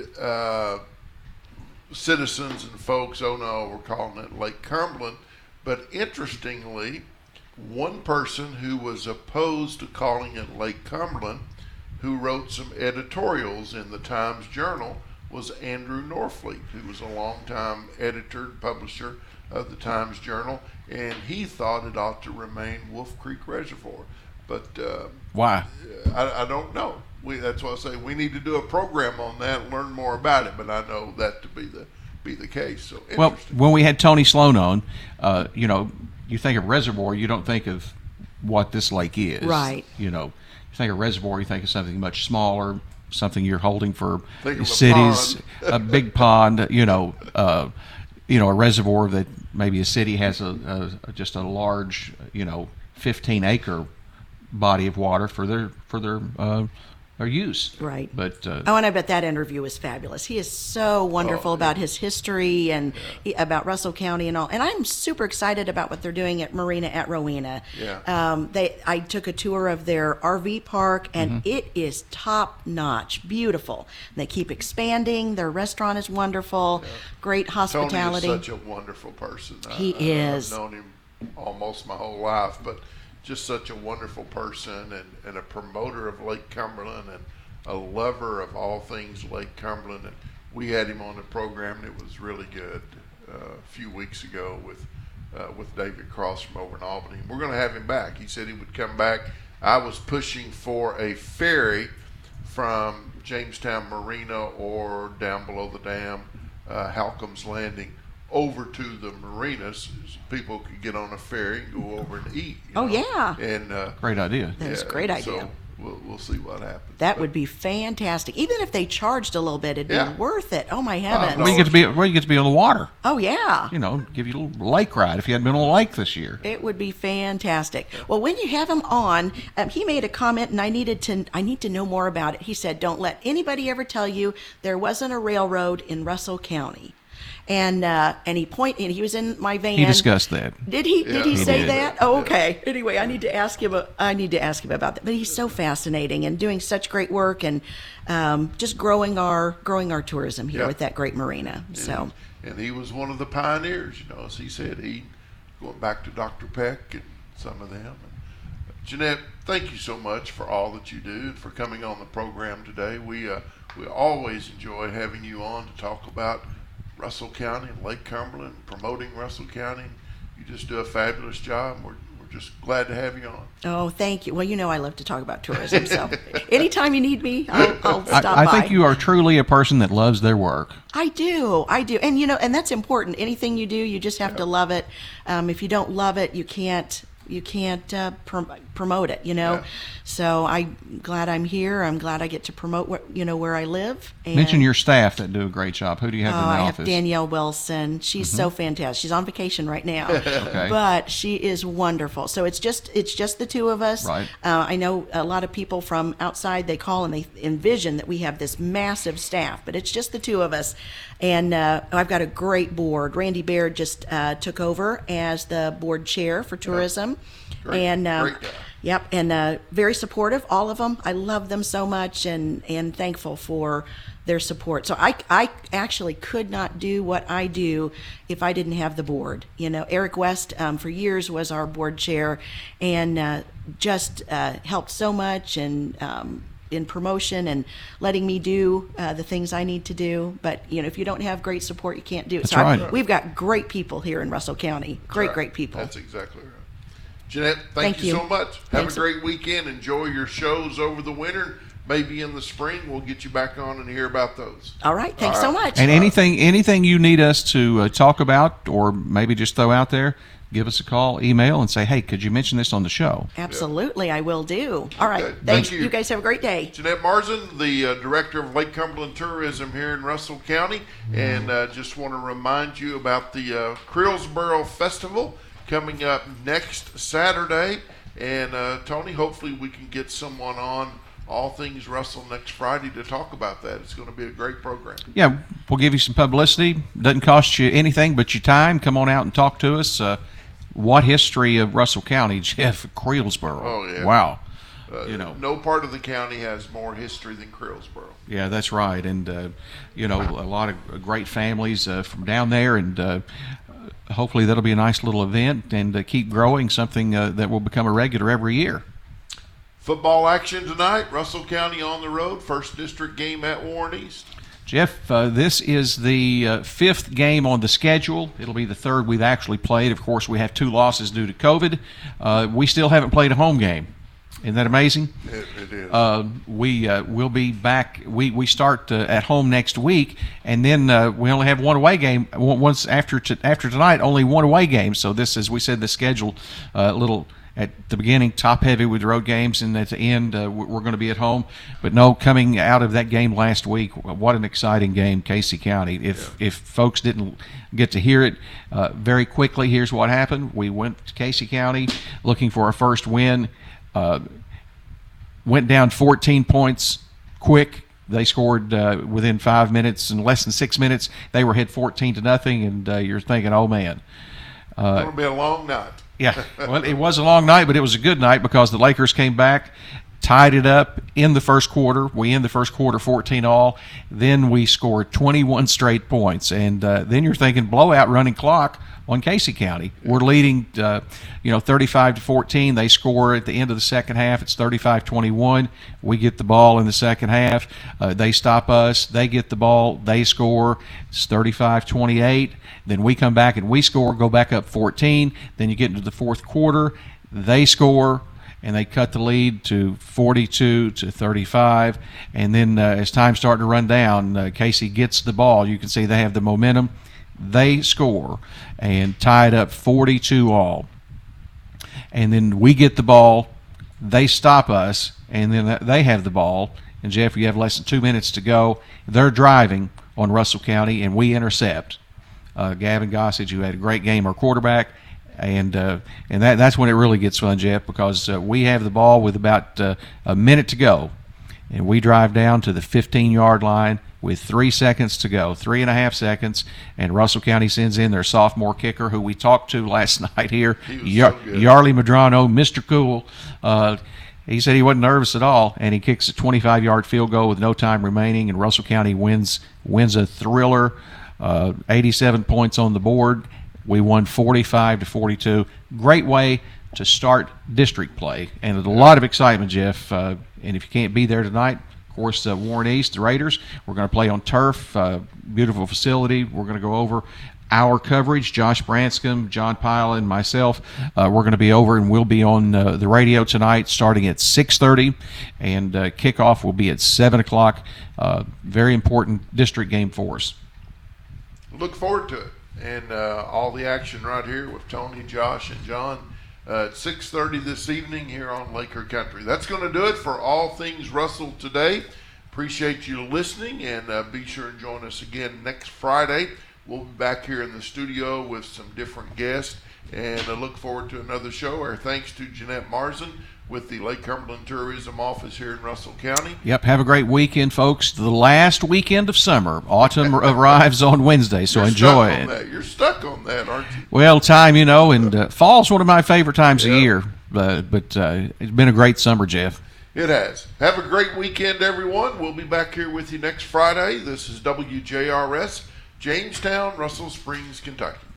citizens and folks, we're calling it Lake Cumberland. But interestingly, one person who was opposed to calling it Lake Cumberland, who wrote some editorials in the Times Journal, was Andrew Norfleet, who was a longtime editor and publisher of the Times Journal, and he thought it ought to remain Wolf Creek Reservoir. But Why? I don't know. That's why I say we need to do a program on that and learn more about it. But I know that to be the case. So Well, interesting. when we had Tony Sloan on, you think of reservoir, you don't think of what this lake is. Right. You think of reservoir, you think of something much smaller, something you're holding for Think of a cities, pond. a big pond, a reservoir that maybe a city has just a large, 15-acre body of water for their use. Right. But Oh, and I bet that interview was fabulous. He is so wonderful about his history and about Russell County and all. And I'm super excited about what they're doing at Marina at Rowena. Yeah. I took a tour of their RV park, and it is top notch, beautiful. They keep expanding. Their restaurant is wonderful. Great hospitality. Tony is such a wonderful person. He is. I've known him almost my whole life, but just such a wonderful person and a promoter of Lake Cumberland and a lover of all things Lake Cumberland. And we had him on the program, and it was really good a few weeks ago with David Cross from over in Albany. We're going to have him back. He said he would come back. I was pushing for a ferry from Jamestown Marina or down below the dam, Halcom's Landing, over to the marinas so people could get on a ferry and go over and eat. Yeah. And great idea. That's a great idea. So we'll see what happens. That But would be fantastic. Even if they charged a little bit, it'd Yeah. be worth it. Oh, my heavens. no. Where you get to be on the water. Oh, yeah. Give you a little lake ride if you hadn't been on a lake this year. It would be fantastic. Well, when you have him on, he made a comment, and I need to know more about it. He said, "Don't let anybody ever tell you there wasn't a railroad in Russell County." And he was in my van. He discussed that. Did he? Yeah, Did he he say did. that? Oh, okay. Anyway, I need to ask him about that. But he's so fascinating and doing such great work, and just growing our tourism here Yeah. with that great marina. So and he was one of the pioneers, as he said. He going back to Dr. Peck and some of them. And Jeanette, thank you so much for all that you do and for coming on the program today. We always enjoy having you on to talk about Russell County and Lake Cumberland, promoting Russell County. You just do a fabulous job. We're just glad to have you on. oh, thank you. Well, I love to talk about tourism. So anytime you need me, I'll stop by. I think you are truly a person that loves their work. I do. And and that's important. Anything you do, you just have to love it. If you don't love it, you can't promote it. Yeah. So I'm glad I'm here. I'm glad I get to promote where I live. And Mention your staff that do a great job. Who do you have in the I office? have Danielle Wilson. She's so fantastic. She's on vacation right now, Okay. but she is wonderful. So it's just the two of us. Right. I know a lot of people from outside. They call and they envision that we have this massive staff, but it's just the two of us. And I've got a great board. Randy Baird just took over as the board chair for tourism. Great. And Great guy. Yep, and very supportive, all of them. I love them so much, and thankful for their support. So I actually could not do what I do if I didn't have the board. Eric West for years was our board chair, and just helped so much and in promotion and letting me do the things I need to do. But if you don't have great support, you can't do it. That's so right. we've got great people here in Russell County. Great people. That's exactly right. Jeanette, thank Thank you you. so much. Have Thanks. a great weekend. Enjoy your shows over the winter. Maybe in the spring we'll get you back on and hear about those. All right, thanks so much. And anything you need us to talk about or maybe just throw out there, give us a call, email, and say, hey, could you mention this on the show? Absolutely, I will do. All right, Okay, thanks. thank you. You guys have a great day. Jeanette Marzin, the Director of Lake Cumberland Tourism here in Russell County, and just want to remind you about the Creelsboro Festival coming up next Saturday. And Tony, hopefully we can get someone on All Things Russell next Friday to talk about that. It's going to be a great program. Yeah, we'll give you some publicity. Doesn't cost you anything but your time. Come on out and talk to us. What history of Russell County, Jeff? Creelsboro. Oh, yeah. Wow. No part of the county has more history than Creelsboro. Yeah, that's right. And, a lot of great families from down there. And hopefully that'll be a nice little event and keep growing, something that will become a regular every year. Football action tonight. Russell County on the road. First district game at Warren East. Jeff, this is the fifth game on the schedule. It'll be the third we've actually played. Of course, we have 2 losses due to COVID. We still haven't played a home game. Isn't that amazing? It is. We'll be back. We start at home next week, and then we only have one away game. Once after tonight, only one away game. So this, as we said, the schedule a little at the beginning top heavy with road games, and at the end we're going to be at home. But no, coming out of that game last week, what an exciting game, Casey County. If folks didn't get to hear it very quickly, here's what happened. We went to Casey County looking for our first win. Went down 14 points quick. They scored within 5 minutes. In less than 6 minutes, they were ahead 14-0, and you're thinking, oh, man. It's going to be a long night. Yeah, well, it was a long night, but it was a good night because the Lakers came back, tied it up in the first quarter. We end the first quarter 14-all. Then we scored 21 straight points. And then you're thinking blowout running clock on Casey County. We're leading, 35-14. They score at the end of the second half. It's 35-21. We get the ball in the second half. They stop us. They get the ball. They score. It's 35-28. Then we come back and we score, go back up 14. Then you get into the fourth quarter. They score, and they cut the lead to 42-35. And then as time's starting to run down, Casey gets the ball. You can see they have the momentum. They score and tie it up 42-all. And then we get the ball. They stop us, and then they have the ball. And, Jeff, you have less than 2 minutes to go. They're driving on Russell County, and we intercept. Gavin Gossage, who had a great game, our quarterback. And that's when it really gets fun, Jeff, because we have the ball with about a minute to go. And we drive down to the 15-yard line with 3 seconds to go, 3.5 seconds, and Russell County sends in their sophomore kicker, who we talked to last night here, Yarley Medrano, Mr. Cool. He said he wasn't nervous at all, and he kicks a 25-yard field goal with no time remaining, and Russell County wins a thriller, 87 points on the board. We won 45-42. Great way to start district play, and a lot of excitement, Jeff. And if you can't be there tonight, of course, Warren East, the Raiders, we're going to play on turf, beautiful facility. We're going to go over our coverage. Josh Branscombe, John Pyle, and myself, we're going to be over, and we'll be on the radio tonight starting at 6:30, and kickoff will be at 7 o'clock. Very important district game for us. Look forward to it. And all the action right here with Tony, Josh, and John at 6:30 this evening here on Laker Country. That's going to do it for All Things Russell today. Appreciate you listening, and be sure and join us again next Friday. We'll be back here in the studio with some different guests, and I look forward to another show. Our thanks to Jeanette Marzin with the Lake Cumberland Tourism Office here in Russell County. Yep, have a great weekend, folks. The last weekend of summer. Autumn arrives on Wednesday, so enjoy it. You're stuck on that, aren't you? Well, time, and fall's one of my favorite times of year, but it's been a great summer, Jeff. It has. Have a great weekend, everyone. We'll be back here with you next Friday. This is WJRS, Jamestown, Russell Springs, Kentucky.